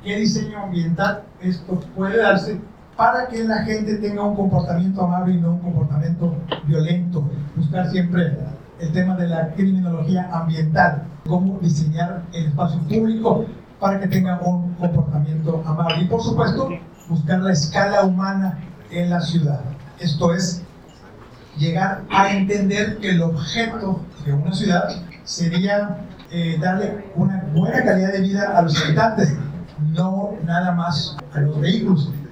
¿Qué diseño ambiental esto puede darse para que la gente tenga un comportamiento amable y no un comportamiento violento? Buscar siempre el tema de la criminología ambiental, cómo diseñar el espacio público para que tenga un comportamiento amable. Y por supuesto, buscar la escala humana en la ciudad. Esto es, llegar a entender que el objeto de una ciudad sería darle una buena calidad de vida a los habitantes, no nada más a los vehículos.